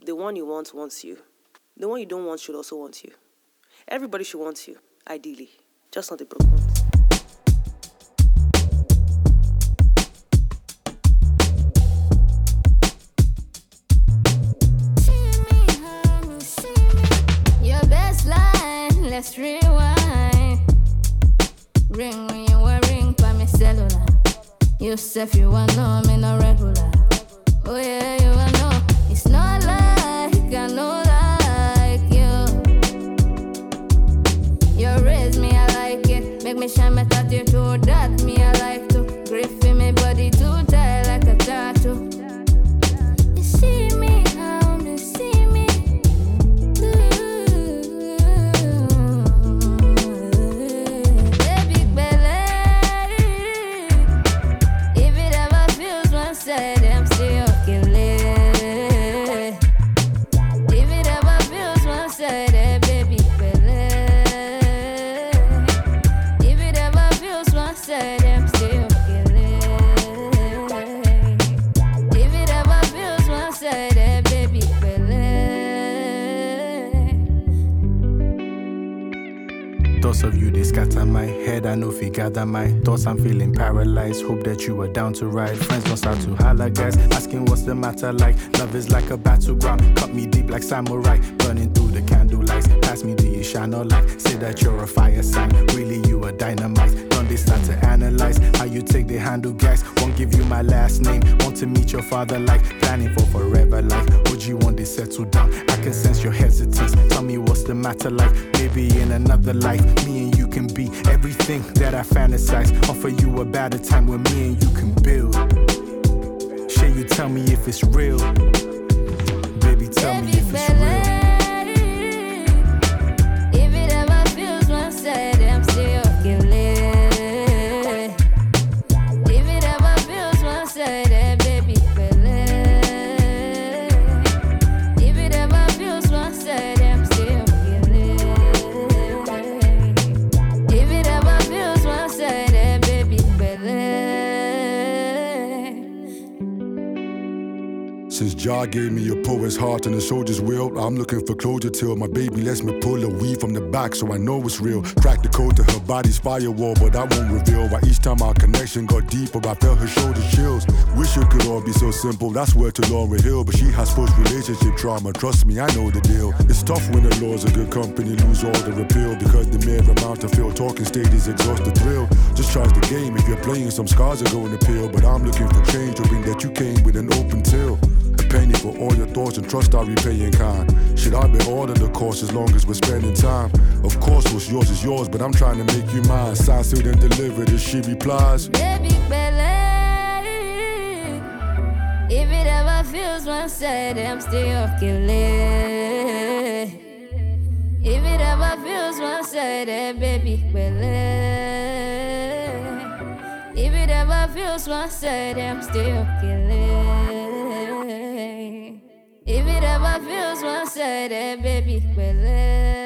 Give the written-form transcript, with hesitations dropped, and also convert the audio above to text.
the one you want wants you. The one you don't want should also want you. Everybody should want you, ideally. Just not the broke ones. Your best line, let's rewind. Ring when you a ring for me cellular. You say if you want know me no regular. Oh yeah, you want know. It's not like I know like you. You raise me, I like it. Make me shine my tattoo too. That me I like to. Grip in my body too tight like a tattoo. You see me, how you see me. Baby belly. If it ever feels one side, I'm still killing. If it ever feels one side, baby belly. If it ever feels one side, I'm still killing. If it ever feels one side, baby belly. Thoughts of you, they scatter my head. I know if you gather my thoughts, I'm feeling paralyzed. Hope that you are down to ride. Friends don't start to holler, guys. Asking what's the matter like. Love is like a battleground. Cut me deep like samurai. Burning through the candle lights. Pass me, do you shine or light? Say that you're a fire sign. Really, you are dynamite. Don't they start to analyze how you take the handle, guys? Won't give you my last name. Want to meet your father like planning for forever like. Would you want to settle down? I can sense your hesitance. Tell me what's the matter like. Maybe in another life, me and you can be everything that I fantasize. Offer you a better time where me and you can build. Shall you tell me if it's real? Baby, tell me if it's real. If it ever feels one side, I'm still killing. If it ever feels one side, baby, belly. If it ever feels one side, I'm still killing. If it ever feels one side, baby, belly. Since Jah gave me a poet's heart and a soldier's will, I'm looking for closure till my baby lets me pull a weed from the back so I know it's real. Crack the code to her body's firewall, but I won't reveal why each time our connection got deeper, I felt her shoulder chills. Wish it could all be so simple, that's word to Laura Hill, but she has first relationship trauma, trust me, I know the deal. It's tough when the laws of good company lose all the appeal, because the mere amount of field talking stages exhaust the thrill. Just charge the game, if you're playing some scars are going to peel, but I'm looking for change, hoping that you came with an open till. A penny for all your thoughts and trust I repay in kind. Should I bear all of the cost as long as we're spending time? Of course what's yours is yours, but I'm trying to make you mine. Signed, sealed and delivered as she replies. Baby belly. If it ever feels one side, I'm still killing. If it ever feels one side, baby belly. If it ever feels one side, I'm still killing. If it ever feels one side, baby belly.